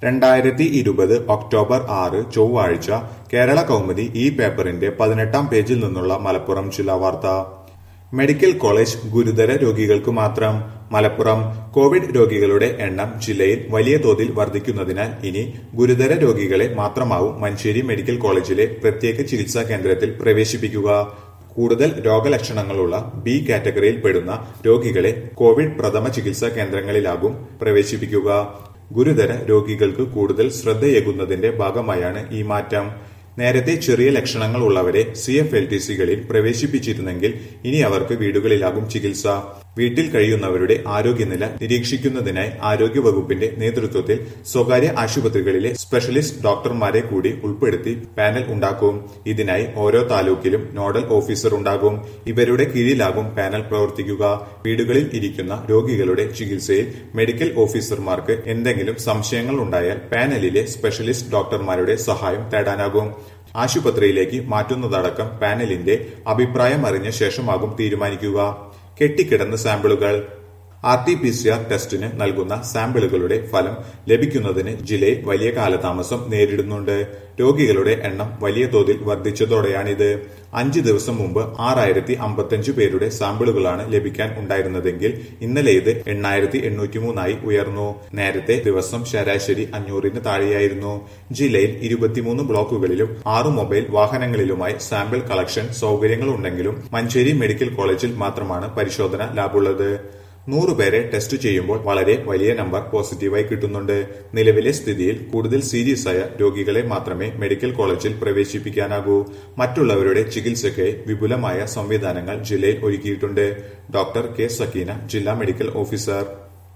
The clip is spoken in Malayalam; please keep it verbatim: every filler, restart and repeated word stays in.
രണ്ടായിരത്തി ഇരുപത് ഒക്ടോബർ ആറ് ചൊവ്വാഴ്ച കേരള കൗമുദി ഈ പേപ്പറിന്റെ പതിനെട്ടാം പേജിൽ നിന്നുള്ള മലപ്പുറം ജില്ലാ വാർത്ത. മെഡിക്കൽ കോളേജ് ഗുരുതര രോഗികൾക്ക് മാത്രം. മലപ്പുറം കോവിഡ് രോഗികളുടെ എണ്ണം ജില്ലയിൽ വലിയ തോതിൽ വർദ്ധിക്കുന്നതിനാൽ ഇനി ഗുരുതര രോഗികളെ മാത്രമാവും മഞ്ചേരി മെഡിക്കൽ കോളേജിലെ പ്രത്യേക ചികിത്സാ കേന്ദ്രത്തിൽ പ്രവേശിപ്പിക്കുക. കൂടുതൽ രോഗലക്ഷണങ്ങളുള്ള ബി കാറ്റഗറിയിൽപ്പെടുന്ന രോഗികളെ കോവിഡ് പ്രഥമ ചികിത്സാ കേന്ദ്രങ്ങളിലാകും പ്രവേശിപ്പിക്കുക. ഗുരുതര രോഗികൾക്ക് കൂടുതൽ ശ്രദ്ധയേകുന്നതിന്റെ ഭാഗമായാണ് ഈ മാറ്റം. നേരത്തെ ചെറിയ ലക്ഷണങ്ങൾ ഉള്ളവരെ സി എഫ് എൽ ടി സികളിൽ പ്രവേശിപ്പിച്ചിരുന്നെങ്കിൽ ഇനി അവർക്ക് വീടുകളിലാകും ചികിത്സ. വീട്ടിൽ കഴിയുന്നവരുടെ ആരോഗ്യനില നിരീക്ഷിക്കുന്നതിനായി ആരോഗ്യവകുപ്പിന്റെ നേതൃത്വത്തിൽ സ്വകാര്യ ആശുപത്രികളിലെ സ്പെഷ്യലിസ്റ്റ് ഡോക്ടർമാരെ കൂടി ഉൾപ്പെടുത്തി പാനൽ ഉണ്ടാക്കും. ഇതിനായി ഓരോ താലൂക്കിലും നോഡൽ ഓഫീസർ ഉണ്ടാകും. ഇവരുടെ കീഴിലാകും പാനൽ പ്രവർത്തിക്കുക. വീടുകളിൽ ഇരിക്കുന്ന രോഗികളുടെ ചികിത്സയിൽ മെഡിക്കൽ ഓഫീസർമാർക്ക് എന്തെങ്കിലും സംശയങ്ങൾ ഉണ്ടായാൽ പാനലിലെ സ്പെഷ്യലിസ്റ്റ് ഡോക്ടർമാരുടെ സഹായം തേടാനാകും. ആശുപത്രിയിലേക്ക് മാറ്റുന്നതടക്കം പാനലിന്റെ അഭിപ്രായം അറിഞ്ഞ ശേഷമാകും തീരുമാനിക്കുക. കെട്ടിക്കിടന്ന സാമ്പിളുകൾ. R T P C R ടെസ്റ്റിന് നൽകുന്ന സാമ്പിളുകളുടെ ഫലം ലഭിക്കുന്നതിന് ജില്ലയിൽ വലിയ കാലതാമസം നേരിടുന്നുണ്ട്. രോഗികളുടെ എണ്ണം വലിയ തോതിൽ വർദ്ധിച്ചതോടെയാണിത്. അഞ്ച് ദിവസം മുമ്പ് ആറായിരത്തി അമ്പത്തിയഞ്ച് പേരുടെ സാമ്പിളുകളാണ് ലഭിക്കാൻ ഉണ്ടായിരുന്നതെങ്കിൽ ഇന്നലെ ഇത് എണ്ണായിരത്തി എണ്ണൂറ്റി മൂന്നായി ഉയർന്നു. നേരത്തെ ദിവസം ശരാശരി അഞ്ഞൂറിന് താഴെയായിരുന്നു. ജില്ലയിൽ ഇരുപത്തിമൂന്ന് ബ്ലോക്കുകളിലും ആറ് മൊബൈൽ വാഹനങ്ങളിലുമായി സാമ്പിൾ കളക്ഷൻ സൌകര്യങ്ങളുണ്ടെങ്കിലും മഞ്ചേരി മെഡിക്കൽ കോളേജിൽ മാത്രമാണ് പരിശോധന ലാബുള്ളത്. നൂറുപേരെ ടെസ്റ്റ് ചെയ്യുമ്പോൾ വളരെ വലിയ നമ്പർ പോസിറ്റീവായി കിട്ടുന്നുണ്ട്. നിലവിലെ സ്ഥിതിയിൽ കൂടുതൽ സീരിയസ് ആയ രോഗികളെ മാത്രമേ മെഡിക്കൽ കോളേജിൽ പ്രവേശിപ്പിക്കാനാകൂ. മറ്റുള്ളവരുടെ ചികിത്സയ്ക്കായി വിപുലമായ സംവിധാനങ്ങൾ ജില്ലയിൽ ഒരുക്കിയിട്ടുണ്ട്. ഡോക്ടർ കെ സക്കീന, ജില്ലാ മെഡിക്കൽ ഓഫീസർ.